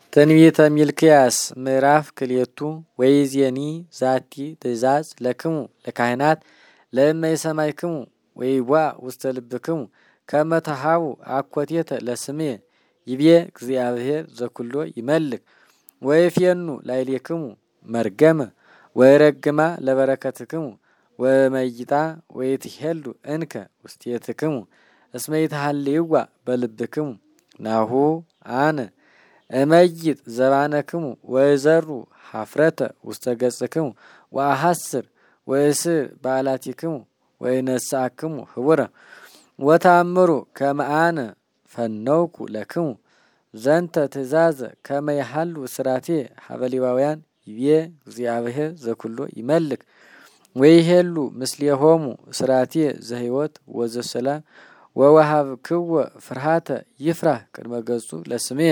ትንቢተ ሚልክያስ ምዕራፍ ክልኤቱ ወይዜኒ ዛቲ ትእዛዝ ለክሙ ለካህናት ለእመይ ሰማይክሙ ወይዋ ውስተ ልብክሙ ከመ ተሃቡ አኮቴተ ለስሜ ይቤ እግዚአብሔር ዘኩሎ ይመልክ ወይፌኑ ላዕሌክሙ መርገመ ወይረግማ ለበረከትክሙ ወመይጣ ወይትሄሉ እንከ ውስቴትክሙ እስመ ይትሃልይዋ በልብክሙ ናሁ አነ እመይጥ ዘባነክሙ ወይዘሩ ሀፍረተ ውስተ ገጽክሙ ወአሐስር ወእስር በዓላቲክሙ ወይነሳክሙ ህቡረ ወታምሩ ከመ አነ ፈነውኩ ለክሙ ዘንተ ትእዛዘ ከመ ይሃሉ ስራቴ ሀበ ሌዋውያን ይቤ እግዚአብሔር ዘኩሎ ይመልክ ወይሄሉ ምስሌሆሙ ስራቴ ዘህይወት ወዘሰላም ወወሃብክዎ ፍርሃተ ይፍራህ ቅድመ ገጹ ለስሜ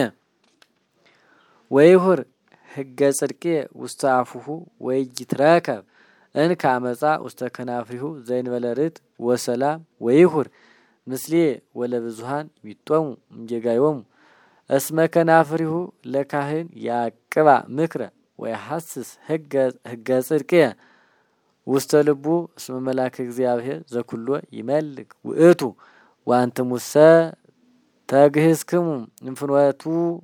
ወይሁር ህገ ጽድቄ ውስተ አፉሁ ወይይትረከብ እንከ አመፃ ውስተ ከናፍሪሁ ዘእንበለ ርት ወሰላም ወይሁር ምስሌ ወለብዙሃን ይጦሙ እምጌጋዮሙ እስመ ከናፍሪሁ ለካህን ያቅባ ምክረ ወይሐስስ ህገ ጽድቄ ውስተ ልቡ እስመ መላክ እግዚአብሔር ዘኩሎ ይመልክ ውእቱ ወአንትሙሰ ተግህዝክሙ እንፍኖቱ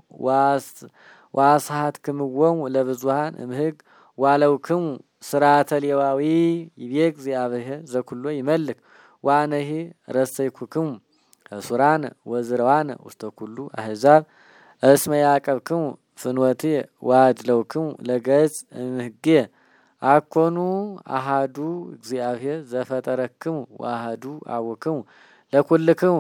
ዋስሃትክምዎሙ ለብዙሃን እምህግ ዋለውክሙ ስርዓተ ሌዋዊ ይቤ እግዚአብሔር ዘኩሎ ይመልክ ዋነሂ ረሰይኩክሙ እሱራነ ወዝረዋነ ውስተ ኩሉ አሕዛብ እስመ ያዕቀብክሙ ፍኖትየ ዋድለውክሙ ለገጽ እምህጌ አኮኑ አሃዱ እግዚአብሔር ዘፈጠረክሙ ወአሃዱ አቡክሙ ለኩልክሙ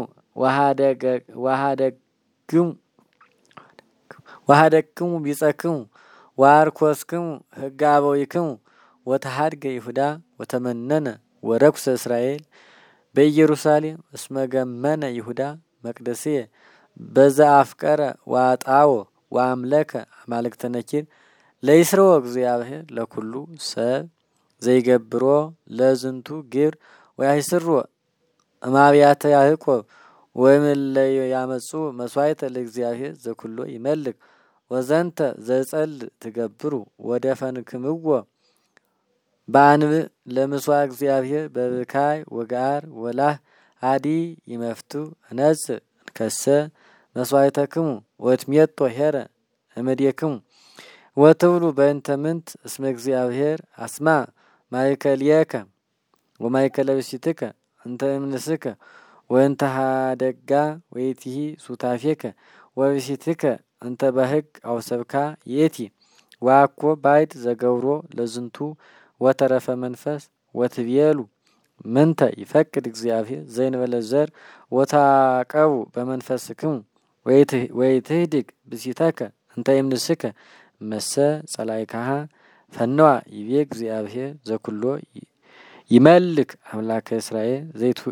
ወሃደክሙ ቢጸክሙ ዋርኮስክሙ ህገ አበዊክሙ ወተሃድገ ይሁዳ ወተመነነ ወረኩሰ እስራኤል በኢየሩሳሌም እስመ ገመነ ይሁዳ መቅደስየ በዛ አፍቀረ ዋጣዎ ወአምለከ አማልክተ ነኪር ለይስረዎ እግዚአብሔር ለኩሉ ሰብ ዘይገብሮ ለዝንቱ ግብር ወያይስሮ እማብያተ ያዕቆብ ወይምለዩ ያመጹ መስዋዕተ ለእግዚአብሔር ዘኩሎ ይመልክ ወዘንተ ዘጸል ትገብሩ ወደፈንክምዎ በአንብ ለምስዋ እግዚአብሔር በብካይ ወጋር ወላህ አዲ ይመፍቱ እነጽ ከሰ መስዋዕተክሙ ወትሜጦ ሄረ እምድየክሙ ወትብሉ በእንተ ምንት እስመ እግዚአብሔር አስማ ማእከልየከ ወማእከለ ብእሲትከ እንተ እምንስከ ወእንተ ሃደጋ ወይቲሂ ሱታፌከ ወብእሲትከ እንተ በሕግ አውሰብካ የቲ ዋኮ ባይድ ዘገብሮ ለዝንቱ ወተረፈ መንፈስ ወትቤሉ ምንተ ይፈቅድ እግዚአብሔር ዘእንበለ ዘር ወታቀቡ በመንፈስክሙ ወይትህድግ ብእሲተከ እንተ እምንስከ መሰ ጸላይካሃ ፈነዋ ይቤ እግዚአብሔር ዘኩሎ ይመልክ አምላከ እስራኤል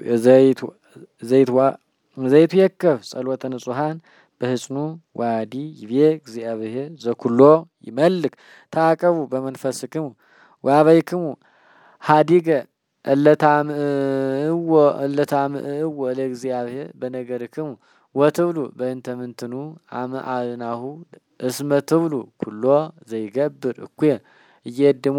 ዘይቱ የከፍ ጸሎተ ንጹሃን በህጽኑ ዋዲ ይቤ እግዚአብሔር ዘኩሎ ይመልክ ታቀቡ በመንፈስክሙ ወአበይክሙ ሃዲገ እለታምእዎ ለእግዚአብሔር በነገርክሙ ወትብሉ በእንተ ምንትኑ አምአልናሁ እስመ ትብሉ ኩሎ ዘይገብር እኩየ እየድሞ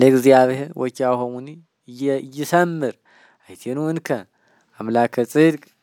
ለእግዚአብሔር ወኪያሆሙኒ ይሰምር አይቴኑ እንከ አምላከ ጽድቅ